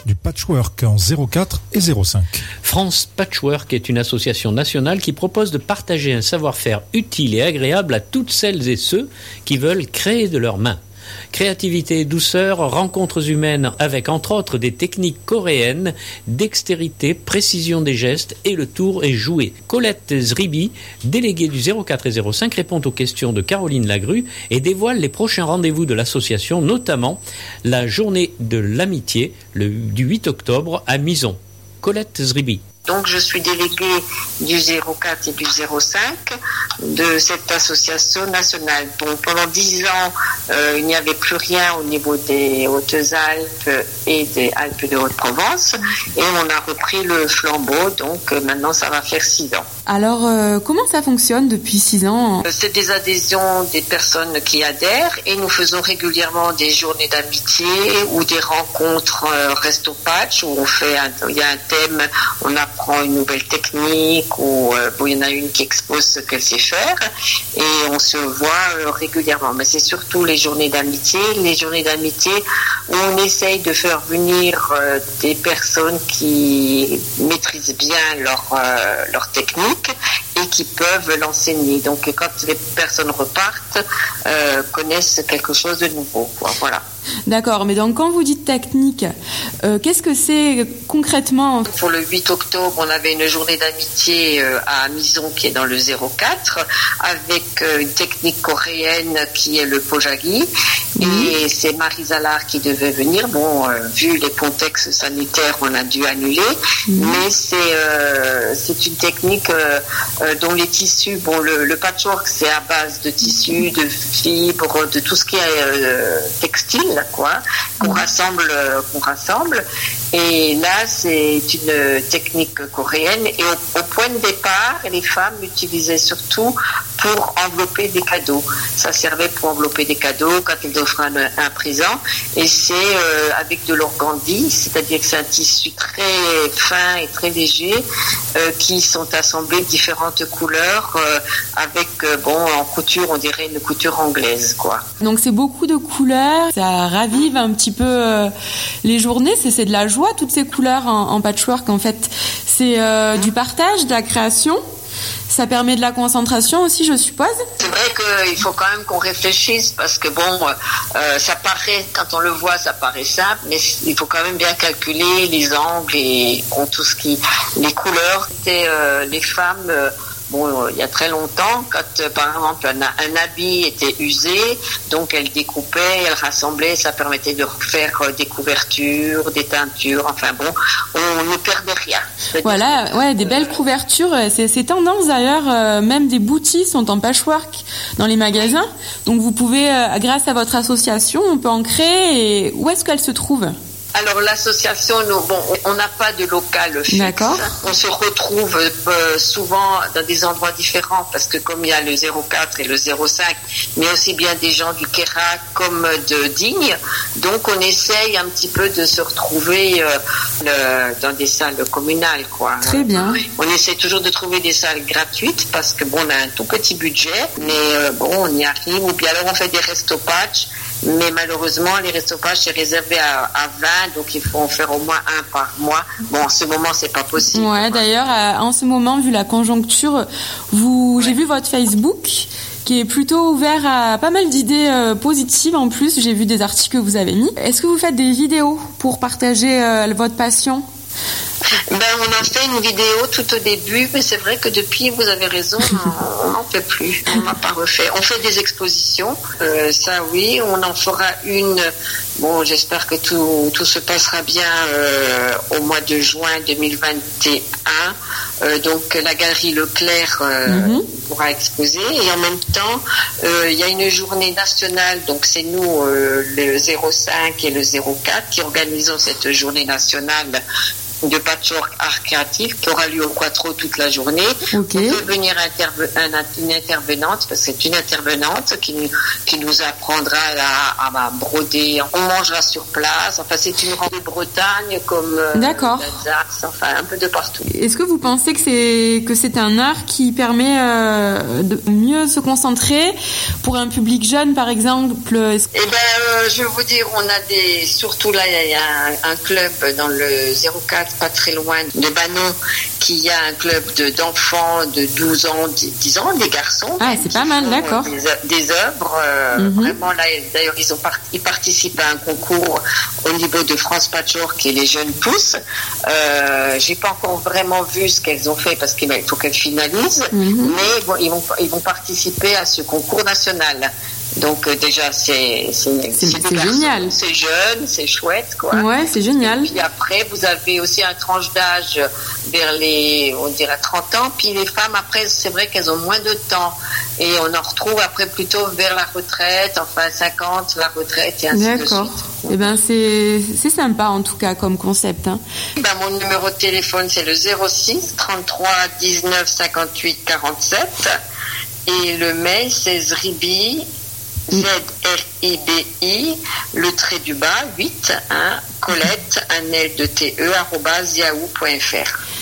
du patchwork en 04 et 05. France Patchwork est une association nationale qui propose de partager un savoir-faire utile et agréable à toutes celles et ceux qui veulent créer de leurs mains. Créativité et douceur, rencontres humaines avec entre autres des techniques coréennes, dextérité, précision des gestes et le tour est joué. Colette Zribi, déléguée du 04 et 05, répond aux questions de Caroline Lagrue et dévoile les prochains rendez-vous de l'association, notamment la journée de l'amitié du 8 octobre à Mison. Colette Zribi. Donc je suis déléguée du 04 et du 05 de cette association nationale. Donc pendant 10 ans, il n'y avait plus rien au niveau des Hautes-Alpes et des Alpes de Haute-Provence. Et on a repris le flambeau, donc maintenant ça va faire 6 ans. Alors comment ça fonctionne depuis 6 ans ? C'est des adhésions des personnes qui adhèrent et nous faisons régulièrement des journées d'amitié ou des rencontres Resto Patch où il y a un thème, on apprend une nouvelle technique ou il y en a une qui expose ce qu'elle sait faire et on se voit régulièrement. Mais c'est surtout les journées d'amitié où on essaye de faire venir des personnes qui maîtrisent bien leur technique et qui peuvent l'enseigner. Donc quand les personnes repartent, connaissent quelque chose de nouveau, quoi. Voilà. D'accord, mais donc quand vous dites technique, qu'est-ce que c'est concrètement ? Pour le 8 octobre, on avait une journée d'amitié à Mison qui est dans le 04 avec une technique coréenne qui est le pojagi et c'est Marie Zalard qui devait venir. Bon, vu les contextes sanitaires, on a dû annuler, mais c'est une technique dont les tissus, le patchwork c'est à base de tissus, de fibres, de tout ce qui est textile, quoi, qu'on rassemble. Et là, c'est une technique coréenne. Et au point de départ, les femmes l'utilisaient surtout pour envelopper des cadeaux. Ça servait pour envelopper des cadeaux quand elles offraient un présent. Et c'est avec de l'organdie, c'est-à-dire que c'est un tissu très fin et très léger qui sont assemblés de différentes couleurs avec, en couture, on dirait une couture anglaise, quoi. Donc c'est beaucoup de couleurs, ça ravive un petit peu les journées, c'est de la joie, toutes ces couleurs en patchwork en fait. C'est du partage, de la création. Ça permet de la concentration aussi, je suppose. C'est vrai qu'il faut quand même qu'on réfléchisse parce que ça paraît, quand on le voit, ça paraît simple, mais il faut quand même bien calculer les angles et les couleurs. Les femmes, il y a très longtemps, quand par exemple un habit était usé, donc elles découpaient, elles rassemblaient, ça permettait de refaire des couvertures, des teintures, on ne perdait rien. Voilà, ouais, des belles couvertures, c'est tendance d'ailleurs, même des boutiques sont en patchwork dans les magasins, donc vous pouvez, grâce à votre association, on peut en créer, et où est-ce qu'elle se trouve ? Alors l'association, on n'a pas de local fixe. D'accord. On se retrouve souvent dans des endroits différents parce que comme il y a le 04 et le 05, mais aussi bien des gens du Kérac comme de Digne, donc on essaye un petit peu de se retrouver dans des salles communales, quoi. Très bien. On essaie toujours de trouver des salles gratuites parce que on a un tout petit budget, mais on y arrive. Ou bien alors on fait des Resto Patch. Mais malheureusement, les restopages, c'est réservé à 20, donc il faut en faire au moins un par mois. En ce moment, c'est pas possible. Ouais, d'ailleurs, en ce moment, vu la conjoncture, j'ai vu votre Facebook qui est plutôt ouvert à pas mal d'idées positives en plus. J'ai vu des articles que vous avez mis. Est-ce que vous faites des vidéos pour partager votre passion ? On a fait une vidéo tout au début, mais c'est vrai que depuis, vous avez raison, on n'en fait plus, on n'a pas refait. On fait des expositions, ça oui, on en fera une. J'espère que tout se passera bien au mois de juin 2021. Donc la galerie Leclerc pourra exposer et en même temps il y a une journée nationale, donc c'est nous le 05 et le 04 qui organisons cette journée nationale de patchwork art créatif qui aura lieu au Quattro toute la journée. Okay. On peut venir une intervenante, parce que c'est une intervenante qui nous apprendra à broder. On mangera sur place. Enfin, c'est une randonnée de Bretagne comme d'Alsace, enfin un peu de partout. Est-ce que vous pensez que c'est un art qui permet de mieux se concentrer pour un public jeune, par exemple? Je vais vous dire, on a surtout là, il y a un club dans le 04, pas très loin de Banon, qui a un club d'enfants de 12 ans, 10 ans, des garçons. Ah, c'est pas mal, d'accord. Des œuvres, vraiment là, d'ailleurs, ils participent à un concours au niveau de France Patchwork et les jeunes pousses. J'ai pas encore vraiment vu ce qu'elles ont fait parce qu'il faut qu'elles finalisent, mais bon, ils vont participer à ce concours national. Donc déjà c'est génial, c'est jeune, c'est chouette quoi. Ouais, c'est génial. Et puis après vous avez aussi un tranche d'âge vers on dirait 30 ans, puis les femmes après c'est vrai qu'elles ont moins de temps et on en retrouve après plutôt vers la retraite, enfin 50, la retraite et ainsi de suite. D'accord. C'est sympa en tout cas comme concept. Hein. Mon numéro de téléphone c'est le 06 33 19 58 47 et le mail c'est zribi ZRIBI, le trait du bas, 8, Colette, un L de TE, @yahoo.fr.